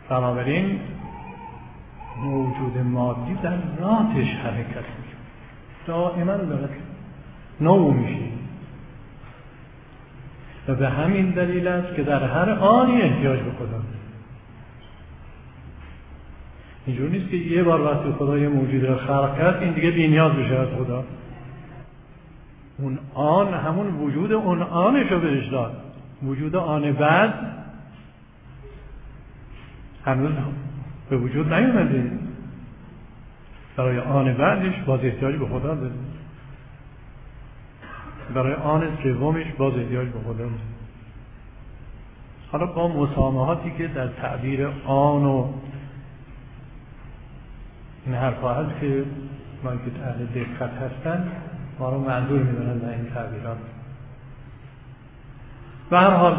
بنابراین موجود مادی در ذاتش حرکت میکنه، دائما داره نو میشه و به همین دلیل است که در هر آنی احتیاج به خدا داره. اینجور نیست که یه بار وقتی خدا یه موجود رو خلق کرد این دیگه بی‌نیاز بشه از خدا. اون آن همون وجود اون آنش رو بهش داد. وجود آن بعد هنوز به وجود نیومده، برای آن بعدش باز احتیاج به خدا داره، برای آن سومش باز احتیاج به خدا داره. حالا با مسامحاتی که در تعبیر آن و این حرفا هست که ما که اهل دقت هستن ما رو معذور میدونن در این تعبیرات. به هر حال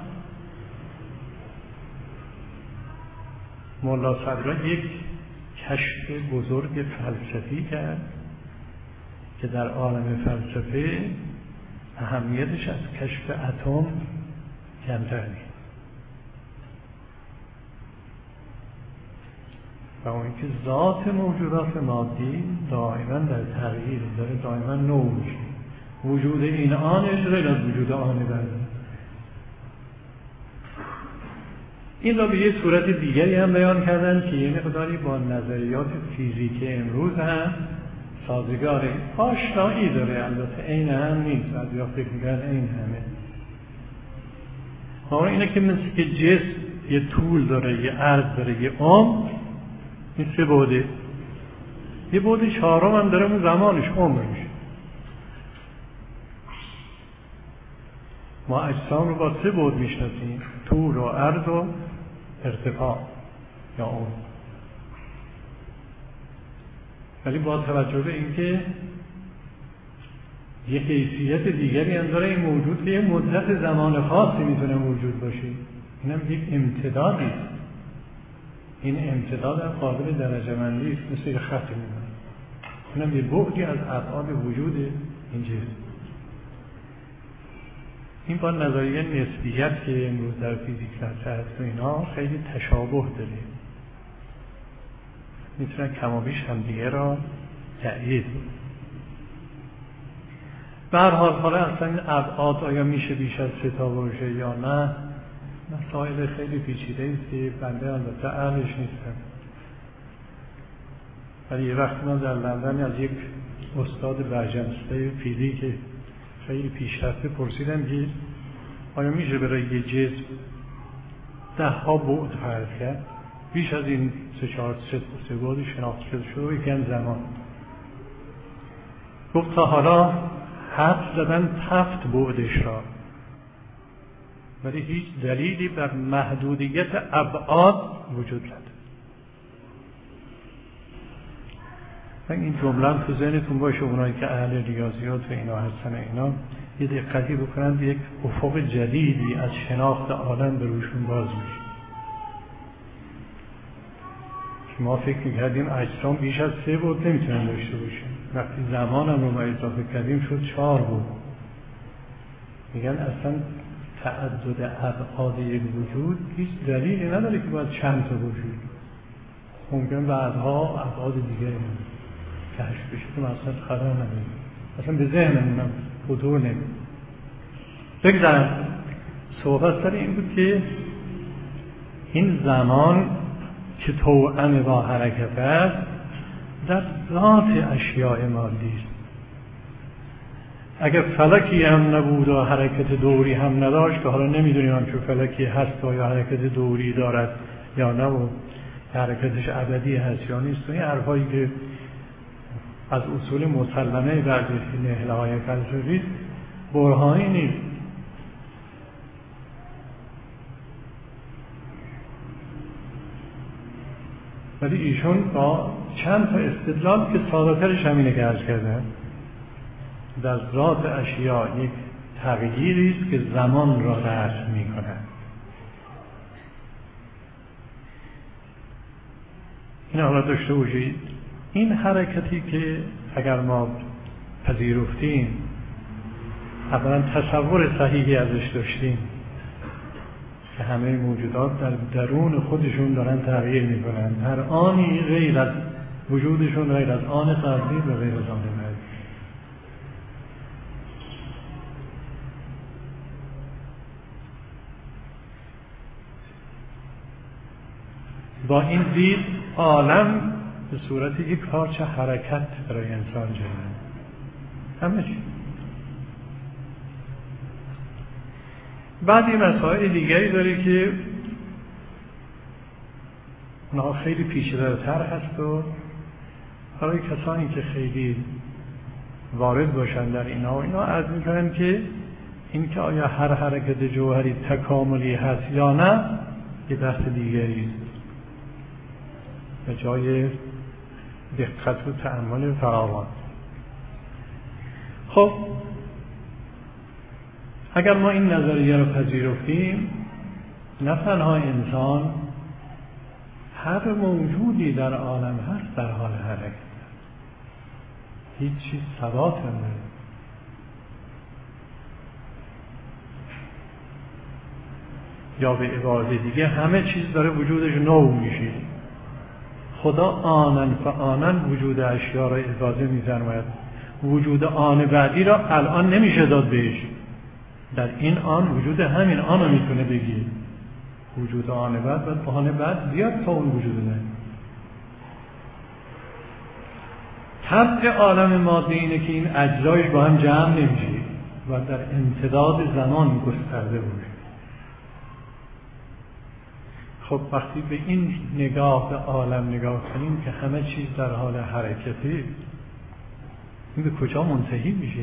مولا صدرا یک کشف بزرگ فلسفی کرد که در عالم فلسفه اهمیتش از کشف اتم کمتر نیست و اون که ذات موجودات مادی دائما در تغییر داره، دائما نو میشه. وجود این آنش غیر از وجود آن بعد. این را به یه صورت دیگری هم بیان کردن که یه مقداری با نظریات فیزیک امروز هم سازگاره، آشنایی داره، البته عین هم نیست، بعضیا فکر می‌کنن عین همه. اما اینه که مثل که جسم یه طول داره، یه عرض داره، یه عمر، این سه بعده. یه بعد چهارم هم داره، اون زمانش، عمرش. ما اجسام رو با سه بعد میشناسیم: طول و عرض و ارتفاع یا عمر. ولی با توجه به اینکه یه حیثیت دیگری هم داره این موجود که یه مدت زمان خاصی میتونه موجود باشه، اینم یک امتدادی است. این امتداد هم قابل درجه بندی است، مثل یه خط میمونه. اینم یه بعدی از ابعاد وجود این جسم. این با نظریه نسبیت که امروز در فیزیک مطرح است و اینا خیلی تشابه داره، میتونن کم و بیش همدیگه را تأیید. به هر حال اصلا این ابعاد آیا میشه بیش از 3 تا باشه یا نه، مسائل خیلی پیچیده است که بنده البته اهلش نیستم. ولی یه وقتی من در لندن از یک استاد برجسته فیزیک خیلی پیشرفته پرسیدم که آیا میشه برای یه جسم 10 بعد فرض کرد، بیش از این 3 بعد شناخته شده و یکم زمان. گفت تا حالا حد زدن 7 بعدش را، ولی هیچ دلیلی بر محدودیت ابعاد وجود نداره. این جمله تو ذهنتون باشه، اونایی که اهل ریاضیات و اینا هستن اینا یه دقتی بکنن، یک افق جدیدی از شناخت عالم به روشون باز میشه. که ما فکر میکردیم اجسام بیش از 3 بعد نمیتونن داشته باشیم، وقتی زمانم رو ما اضافه کردیم شد 4 بعد. میگن اصلا تعدد ابعاد یک وجود هیچ دلیلی نداره که باید چند تا وجود، ممکن بعدها ابعاد دیگه کشف بشه که ما اصلا خبر نداریم، اصلا به ذهنمونم خطور نمید. بگذارم صحبت سر این بود که این زمان که توأم با حرکت است در ذات اشیاء مادی است. اگر فلکی هم نبود و حرکت دوری هم نداشت، که حالا نمیدونیم هم چون فلکی هست و یا حرکت دوری دارد یا نه و حرکتش ابدی هست یا نیست، این حرفایی که از اصول مسلمه برجسته نهله‌های فلسفی برهانی نیست. ولی ایشون با چند تا استدلال که ساده‌ترش همینه که عرض کردم، در ذات اشیاء یک تغییری است که زمان را رفع می‌کند. این حالا داشته باشید این حرکتی که اگر ما پذیرفتیم، اولا تصور صحیحی ازش داشتیم، که همه موجودات در درون خودشون دارن تغییر میکنن، هر آنی غیر از وجودشون غیر از آن قبلی و غیر از آن بعدی. با این دید عالم به صورت یک پارچه حرکت برای انسان جلوه، همه چی. بعد این مسائل دیگری داره که اونها خیلی پیچیده‌تر هست و برای کسانی که خیلی وارد باشن در اینا عرض میکنن که این که آیا هر حرکت جوهری تکاملی هست یا نه یه بحث دیگری است به جای دقت و تأمل فراوان. خب اگر ما این نظریه رو پذیرفتیم، نه تنها انسان، هر موجودی در عالم هست در حال حرکت، هیچ چیز ثبات نداره. یا به عبارت دیگه همه چیز داره وجودش نو میشه. خدا آنن فآنن وجود اشیا را اجازه می‌فرماید. وجود آن بعدی را الان نمیشه داد بهش، در این آن وجود همین آن رو میتونه بگیر. وجود آن بعد و آن بعد بیاد تا اون وجود نه. طبع عالم ماده اینه که این اجزایش با هم جمع نمیشه و در امتداد زمان گسترده باشه. خب وقتی به این نگاه به عالم نگاه کنیم که همه چیز در حال حرکته، این به کجا منتهی میشه؟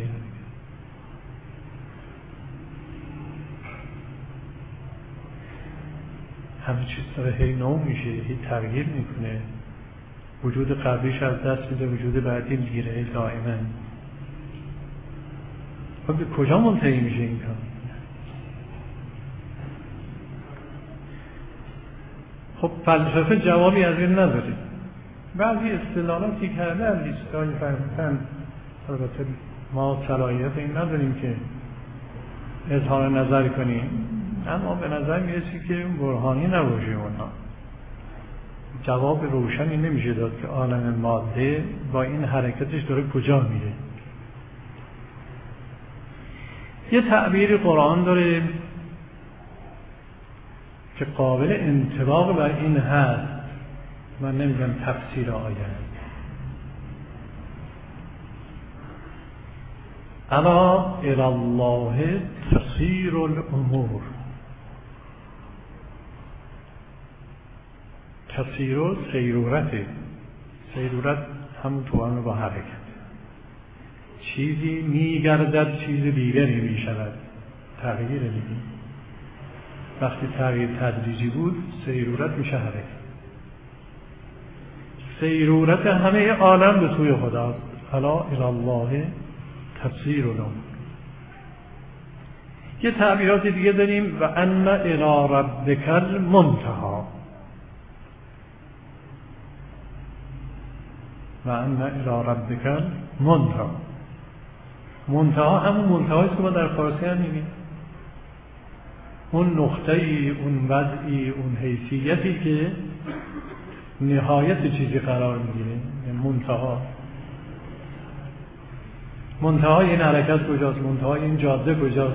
همه چیز داره هی نو میشه، هی تغییر میکنه، وجود قبلیش از دست میده، وجود بعدی میگیره دائما. خب به کجا منتهی میشه این کار؟ خب فلسفه جوابی از این نداره. بعضی استدلالاتی کردن لیستای فرمودن، البته ما صلاحیت این نداریم که اظهار نظر کنیم، اما به نظر میرسی که برهانی نباشه. اونها جواب روشنی نمیشه داد که عالم ماده با این حرکتش داره کجا میره. یه تعبیر قرآن داره که قابل انطباق بر این هست، من نمیگم تفسیر آیه، الا الی الله تصیر الامور. تصیر و سیرورته، سیرورت همون توأم با حرکت، چیزی میگردد چیز دیگری میشود، تغییر دیگه. وقتی تغییر تدریجی بود سیرورت میشه حرکت. سیرورت همه عالم به سوی خداست. الا الی الله تصیر الامور. یه تعبیرات دیگه داریم و ان الی ربک المنتهی، و ان الی ربک المنتهی. منتها همون منتهاییست که ما در فارسی هم میگیم، اون نقطه‌ای، اون وضعی، اون حیثیتی که نهایت چیزی قرار میگیره. منتها، منتهای این حرکت کجاست؟ منتهای این جاده کجاست؟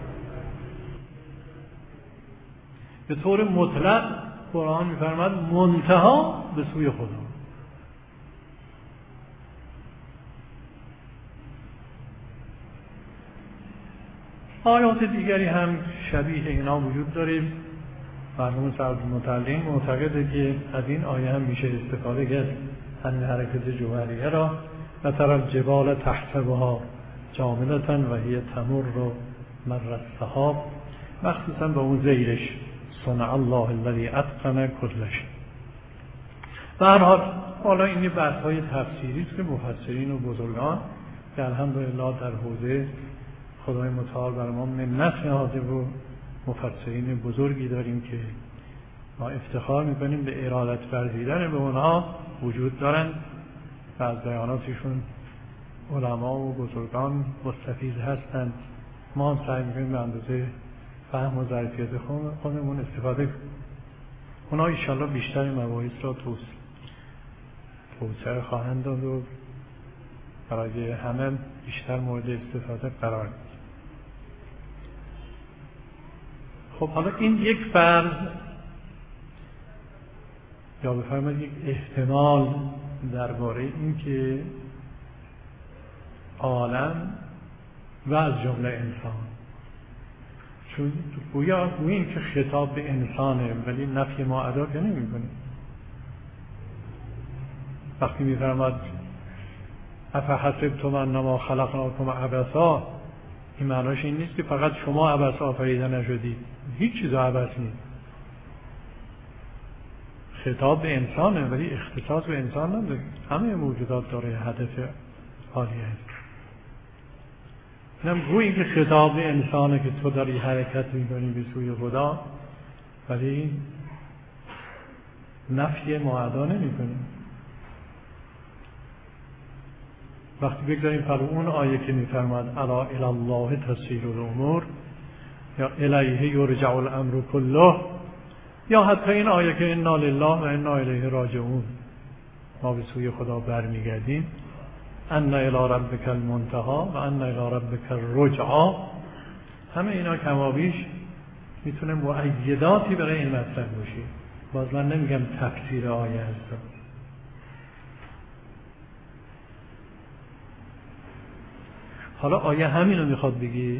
به طور مطلق قرآن می‌فرماید منتها به سوی خدا. آیات دیگری هم شبیه اینا وجود داره. مرحوم سعد المتعلم معتقده که از این آیه هم میشه استفاده کرد همین حرکت جوهریه را. و تر الجبال تحسبها جامدة و هی تمر مر السحاب، مخصوصا با اون زیرش صنع الله الذی اتقن کل شیء. به هر حال حالا این بحث‌های تفسیری است که مفسرین و بزرگان که الحمدلله در حوزه خدای متعال بر ما منت نهاده و مفسرین بزرگی داریم که ما افتخار میکنیم به ارادت ورزیدن به اونها وجود دارن و از بیاناتشون علما و بزرگان مستفیض هستند. ما هم سعی میکنیم به اندازه فهم و ظرفیت خودمون استفاده کنیم. اونا ایشالله بیشتر مباحث را توسعه خواهند داد و برای همه بیشتر مورد استفاده قرار می‌گیرد. خب حالا این یک فرض یا بفرمایید یک احتمال درباره این که عالم و از جمله انسان، چون گوییم که خطاب به انسانه ولی نفی ما ادا که نمی کنیم. وقتی می فرماد افحسبتم انما خلقناکم عبثا، این معناش این نیست که فقط شما عبث آفریده نشدید، هیچ چیز عبث نیست. خطاب به انسانه ولی اختصاص به انسان نداره، همه موجودات داره هدف عالی است. اینم گویی که خطاب به انسانه که تو داری حرکت می‌کنی به سوی خدا، ولی نفی معدا نمی‌کنی. وقتی بگذاریم پر اون آیه که می‌فرماد الا الی الله تسیر الامور یا الیه یرجع الامر کله، یا حتی این آیه که انا لله و انا الیه راجعون، ما به سوی خدا برمیگردیم، ان الی ربک المنتهی و ان الی ربک الرجعی، همه اینا کمابیش میتونه مؤیداتی برای این مطلب باشه. باز من نمیگم تفسیر آیه هست. حالا آیه همینو میخواد بگی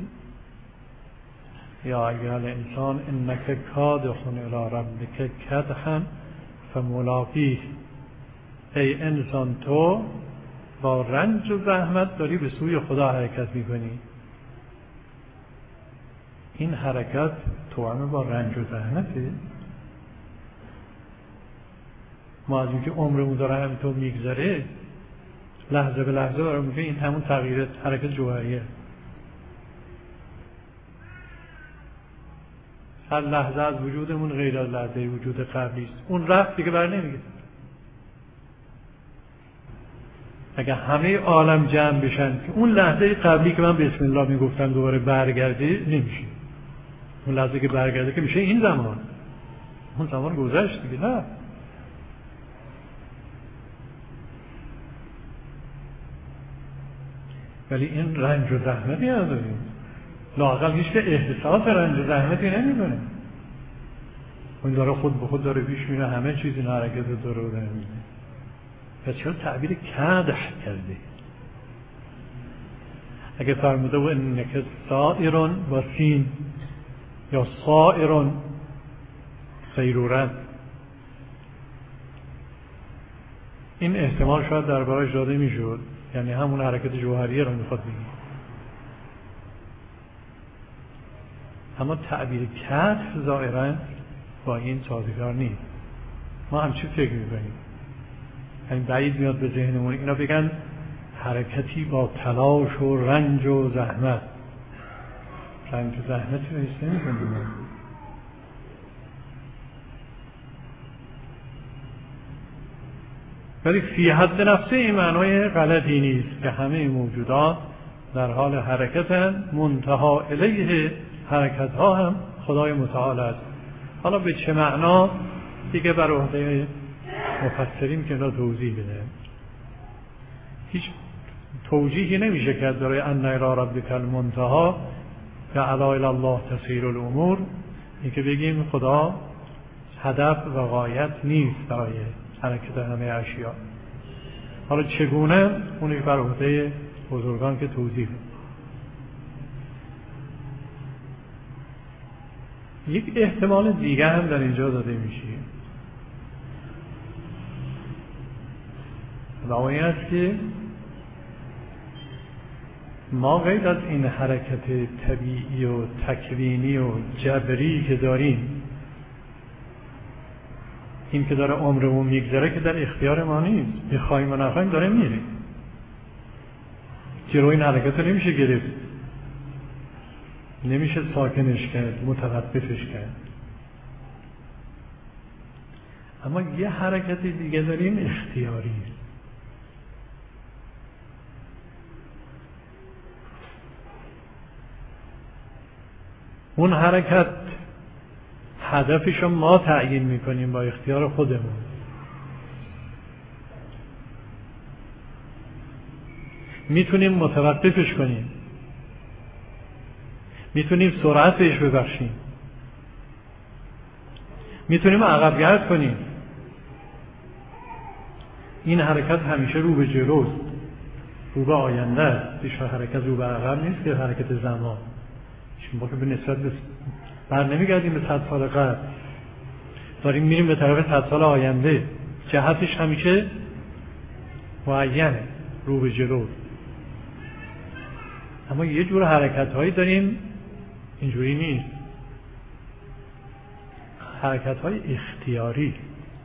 یا ایها الانسان انک کادح الی ربک کدحا فملاقیه، ای انسان تو با رنج و زحمت داری به سوی خدا حرکت میکنی. این حرکت توأم با رنج و زحمته. ما از اینکه عمرمون داره همینطور میگذره لحظه به لحظه داره میگه این همون تغییر حرکت جوهریه. هر لحظه از وجودمون غیر از لحظه وجود قبلی است. اون رفت دیگه بر نمیگه. اگه همه عالم جمع بشن که اون لحظه قبلی که من بسم الله میگفتم دوباره برگرده، نمیشه. اون لحظه که برگرده که میشه این زمان، اون زمان گذشت دیگه. نه، ولی این رنج و زحمتی نداریم. لااقل هیچ که احساس رنج و زحمتی نمیکنه. اون داره خود به خود داره پیش میره، همه چیز این حرکت داره و داره میره. پس چرا تعبیر کدح کرده؟ اگه فرموده و انک سائرون با سین یا سائرون سیرورن، این احتمال شاید دربارش داده میشد، یعنی همون حرکت جوهریه رو میخواد بگه. اما تعبیر کدح ظاهرا با این سازگار نیست. ما هم چی فکر میکنیم؟ یعنی بعید میاد به ذهنمون اینا بگن حرکتی با تلاش و رنج و زحمت. رنج و زحمتی رو حس نمی‌کنیم. ولی فی حد نفسه این معنای غلطی نیست که همه موجودات در حال حرکتن، منتها الیه حرکت ها هم خدای متعال است. حالا به چه معنا دیگه بر عهده مفسرین که اینا توضیح بده. هیچ توجیهی نمیشه کرد برای ان الی ربک المنتهی و الی الی الله تسیر الامور، این که بگیم خدا هدف و غایت نیست برای حرکت همه اشیا. حالا چگونه اونی بر عهده بزرگان که توضیح بده. یک احتمال دیگه هم در اینجا داده میشه و اون این است که ما غیر از این حرکت طبیعی و تکوینی و جبری که داریم، این که داره عمرمون میگذره که در اختیار ما نیست، بخوایم و نخوایم داره میره. جلو این حرکت رو نمیشه گرفت، نمیشه ساکنش کرد، متوقفش کرد. اما یه حرکت دیگه داریم اختیاری. اون حرکت هدفشو ما تعیین میکنیم با اختیار خودمون. میتونیم متوقفش کنیم، میتونیم سرعت بهش ببخشیم، میتونیم عقب گرد کنیم. این حرکت همیشه رو به جلوست، رو به آینده است. هیچ حرکت رو به عقب نیست که حرکت زمان. ما که به نسبت بر نمیگردیم به 100 سال قبل، داریم میریم به طرف 100 سال آینده. جهتش همیشه معینه، رو به جلو. اما یه جور حرکت هایی داریم اینجوری نیست، حرکت های اختیاری.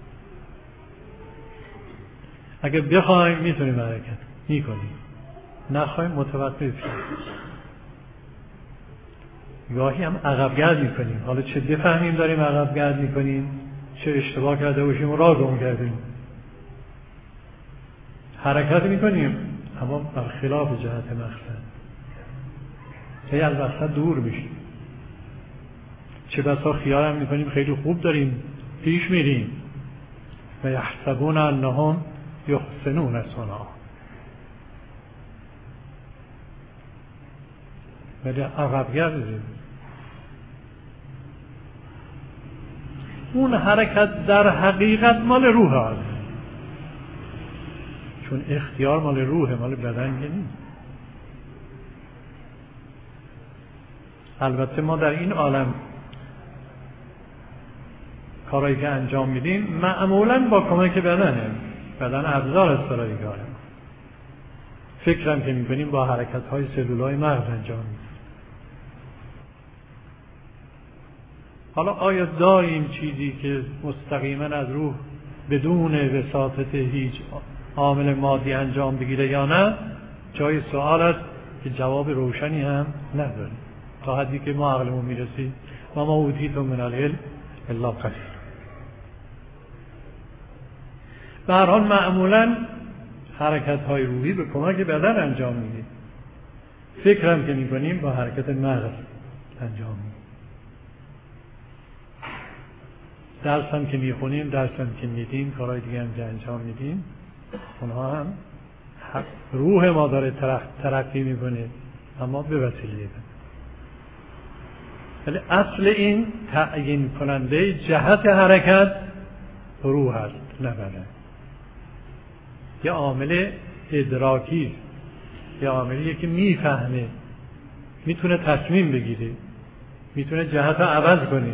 اگه بخوایم میتونیم حرکت میکنیم، نخوایم متوقف شیم. گاهی هم عقب گرد میکنیم. حالا چه بفهمیم داریم عقب گرد میکنیم، چه اشتباه کرده باشیم و راه گم کردیم. حرکت میکنیم اما برخلاف جهت مقصد، هی از مقصد دور میشیم. چه بسا خیال هم میکنیم خیلی خوب داریم پیش میریم و یحسبون انهم یحسنون صنعا، ولی عقب گردیم. اون حرکت در حقیقت مال روح است، چون اختیار مال روح، مال بدن نیست. البته ما در این عالم کارهایی که انجام میدیم معمولاً با کمک بدنه. بدن ابزار است برای کار. فکرم که میکنیم با حرکت‌های سلولای مغز انجام میدیم. حالا آیا داریم چیزی که مستقیما از روح بدون وساطت هیچ عامل مادی انجام بگیره یا نه؟ جای سوال است که جواب روشنی هم نداریم تا حدی که ما عقلمون میرسید. و ما اوتیتم من العلم الا قلیلا. به هر حال معمولا حرکت های روحی به کمک بدن انجام میدیم. فکرم که میکنیم با حرکت مغز انجام میدیم. درس هم که میخونیم، درس هم که میدیم، کارهای دیگه هم که انجام میدیم، اونها هم روح ما داره ترقی میکنه، اما به وسیله بدن. ولی اصل این تعیین کننده جهت حرکت روح هست، نه بدن. یه عامل ادراکی، یه عاملیه که میفهمه، میتونه تصمیم بگیره، میتونه جهت رو عوض کنه.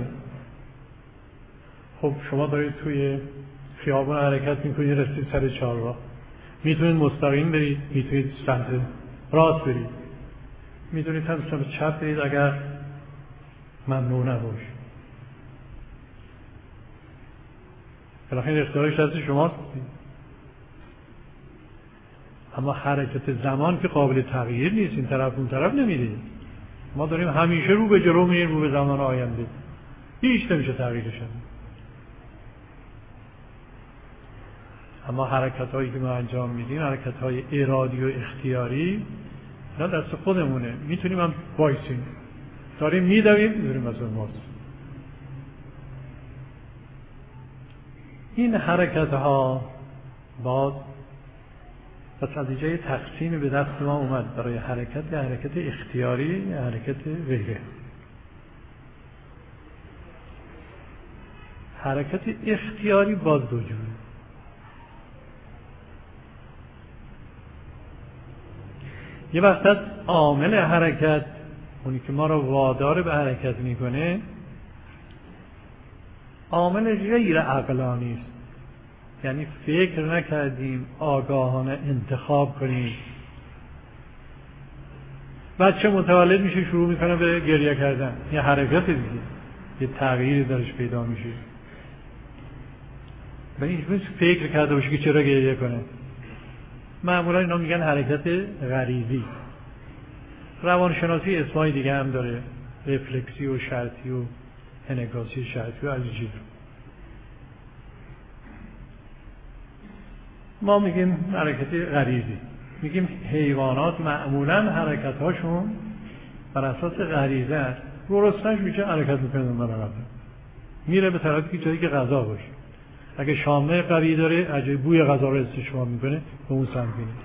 خب شما دارید توی خیابون حرکت میکنید، رسید سر چهارراه، میتونید مستقیم برید، میتونید سمت راست برید، میتونید هم سمت چپ برید اگر ممنوع نباشه. بالاخره اختیارش دست شماست. اما حرکت زمان که قابل تغییر نیست، این طرف اون طرف نمیره. ما داریم همیشه رو به جلو میریم، رو به زمان آینده، هیچ نمیشه تغییرش. اما حرکت هایی که ما انجام میدیم، حرکت های ارادی و اختیاری، نه دست خودمونه. میتونیم هم وایسیم، داریم میدویم، داریم از اون ماست. این حرکت ها باز پس از اینجا تقسیم به دست ما اومد برای حرکت، یا حرکت اختیاری یا حرکت غیره. حرکت اختیاری باز دو جوره. یه وقت عامل حرکت، اونی که ما رو وادار به حرکت میکنه، عامل غیر عقلانی است. یعنی فکر نکردیم آگاهانه انتخاب کنیم. بچه متولد میشه شروع میکنه به گریه کردن، یه حرکت دیگه، یه تغییری درش پیدا میشه. و این فکر کرده باشه که چرا گریه کنه. معمولا اینا میگن حرکت غریزی. روانشناسی اسمای دیگه هم داره، رفلکسی و شرطی و انعکاسی شرطی و از این چیزا. ما میگیم حرکت غریزی. میگیم حیوانات معمولا حرکت‌هاشون بر اساس غریزه است. گرسنه‌اش میشه حرکت میکنه دنبال غذا، میره به طرفی جایی که غذا باشه. اگه شامه قوی داره، اگه بوی غذا رو استشمام میکنه، به اون سمت میره.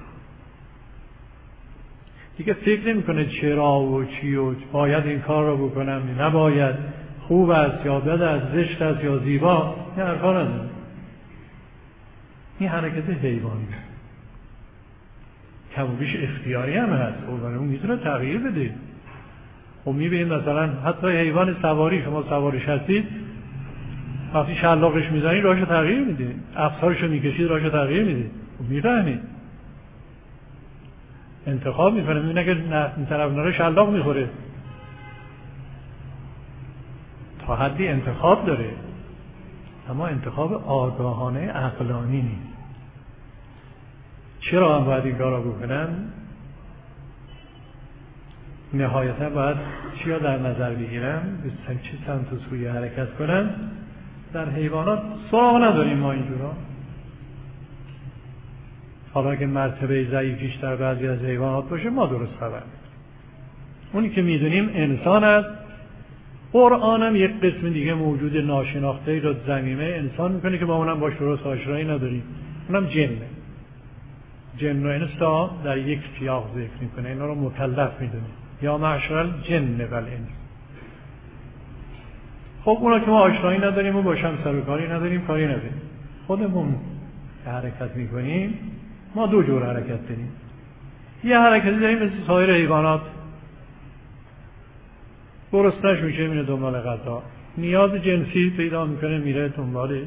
دیگه فکر نمیکنه چرا و چی و باید این کار رو بکنم نباید، خوب است یا بد است، زشت است یا زیبا، این حرفا نداره. این حرکت حیوانی کم و بیش اختیاری هم هست، اون میتونه تغییر بده. خب میبینید مثلا حتی حیوان سواری، شما سوارش هستید، وقتی شلاقش میزنید راهشو تغییر میده، افسارشو میکشید راهشو تغییر میده، خب میفهمید انتخاب میکنه، میبینه که این طرف نره شلاق میخوره، تا حدی انتخاب داره، اما انتخاب آگاهانه عقلانی نیست. چرا هم باید این کارا بکنن؟ نهایتا باید چیا در نظر بگیرن؟ به چه سمت و سوی حرکت کنن؟ در حیوانات سراغ نداریم ما اینجورا. حالا که مرتبه ضعیفیش در بعضی از حیوانات باشه ما درست خبر. اونی که میدونیم انسان است. قرآن هم یک قسم دیگه موجود ناشناخته را ضمیمه انسان میکنه که با اونم باش درست آشنایی نداریم، اونم جنه. جن و انس در یک سیاق ذکر میکنه، اینا رو مکلف میدونه، یا معشر الجن والانس. خب اونا که ما آشنایی نداریم و باشم سر و کاری نداریم، کاری نداریم، خودمون حرکت میکنیم. ما دو جور حرکت داریم. یه حرکتی داریم مثل سایر حیوانات، گرسنه‌اش میشه میره دنبال غذا، نیاز جنسی پیدا میکنه میره دنبال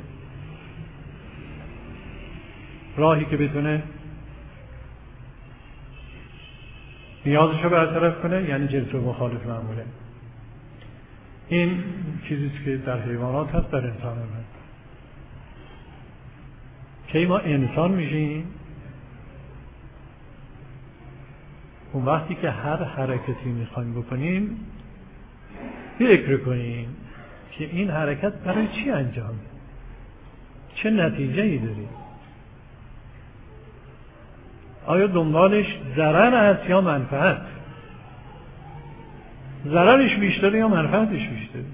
راهی که بتونه نیازشو برطرف کنه، یعنی جنس و مخالف معموله. این چیزیست که در حیوانات هست، در انسان هم هست. که ما انسان میشیم اون وقتی که هر حرکتی میخوایم بکنیم فکر کنیم که این حرکت برای چی انجام، چه نتیجه ای داری، آیا دنبالش ضرر است یا منفعت، ضررش بیشتره یا منفعتش بیشتره،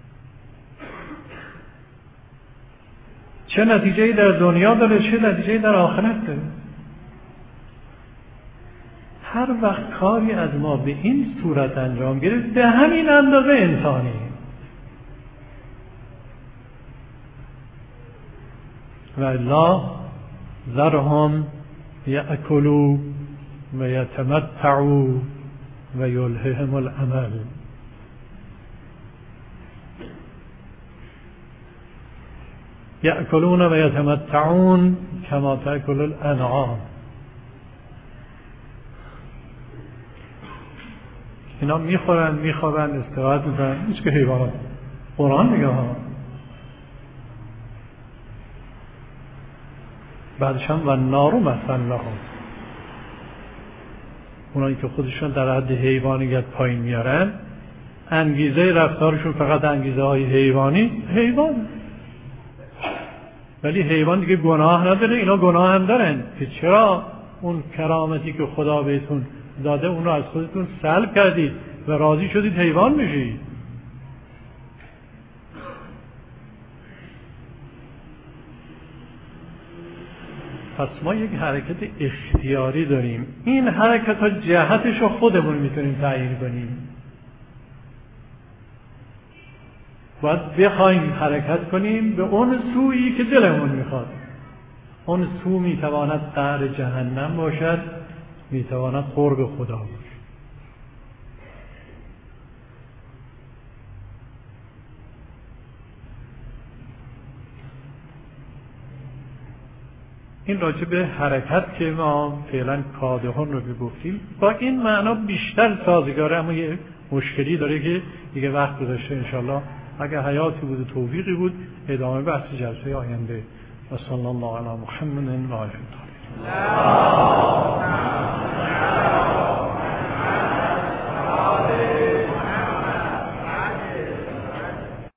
چه نتیجه ای در دنیا داره، چه نتیجه ای در آخرت داره. هر وقت کاری از ما به این صورت انجام گرفت به همین اندازه انسانی. و الا ذرهم یأکلوا و یتمتعوا و یلههم الامل. یأکلون و یتمتعون کما تأکل الانعام. اینا میخورن، میخوابن، استراحت میکنن، هیچ که حیوانات. قرآن میگه ها. بعدش هم و نارو مثلا لهم، اونایی که خودشون در حد حیوانیت پایین میارن، انگیزه رفتارشون فقط انگیزه های حیوانی، حیوان. ولی حیوان دیگه گناه نداره، اینا گناه هم دارن که چرا اون کرامتی که خدا بهتون داده اون رو از خودتون سلب کردید و راضی شدید حیوان بشید. پس ما یک حرکت اختیاری داریم. این حرکت ها جهتش رو خودمون میتونیم تعیین کنیم. باید بخوایم حرکت کنیم به اون سویی که دلمون میخواد. اون سو میتواند قعر جهنم باشد، میتواند قرب خدا باشد. این راجع به حرکت که ما فعلا کادهون رو بگفتیم با این معنا بیشتر سازگاره، اما یه مشکلی داره که دیگه وقت گذاشته انشالله اگر حیاتی بود و توفیقی بود ادامه بحث جلسه آینده. و صلی الله علی محمد و آله.